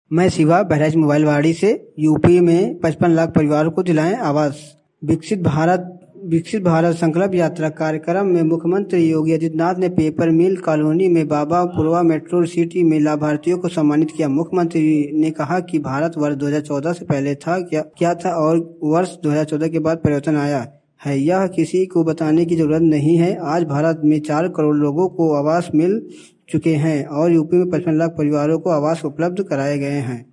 मैं शिवा बहराइच मोबाइलवाड़ी से। यूपी में 55 लाख परिवारों को दिलाएं आवास। विकसित भारत संकल्प यात्रा कार्यक्रम में मुख्यमंत्री योगी आदित्यनाथ ने पेपर मिल कॉलोनी में बाबापुरवा मेट्रो सिटी में लाभार्थियों को सम्मानित किया। मुख्यमंत्री ने कहा कि भारत वर्ष 2014 से पहले था क्या था और वर्ष 2014 के बाद परिवर्तन आया है, यह किसी को बताने की जरूरत नहीं है। आज भारत में 4 करोड़ लोगों को आवास मिल चुके हैं और यूपी में 55 लाख परिवारों को आवास उपलब्ध कराए गए हैं।